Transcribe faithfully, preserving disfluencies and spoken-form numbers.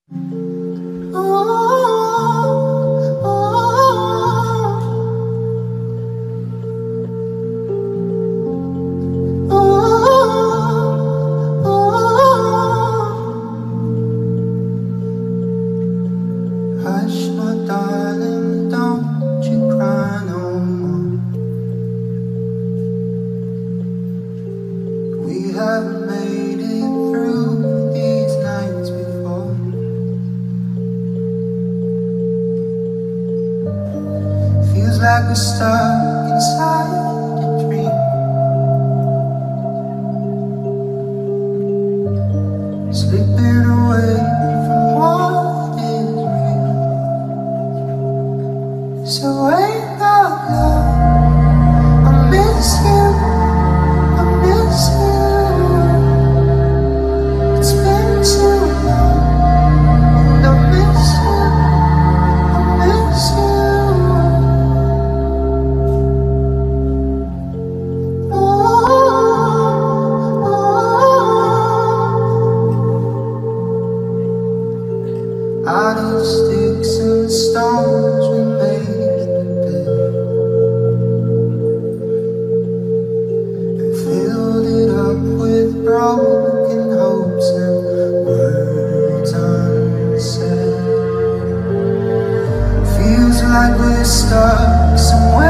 Hush, my darling, don't you cry no more. We haven't made it through these nights before. Feels like we're stuck inside a dream, slipping away from what is real. So wake up, love, I miss you, I miss you. It's been too long, and I miss you, I miss you. Oh, oh, oh. Out of sticks and stones we made the bed and filled it up with broken hopes and words unsaid. Feels like we're stuck somewhere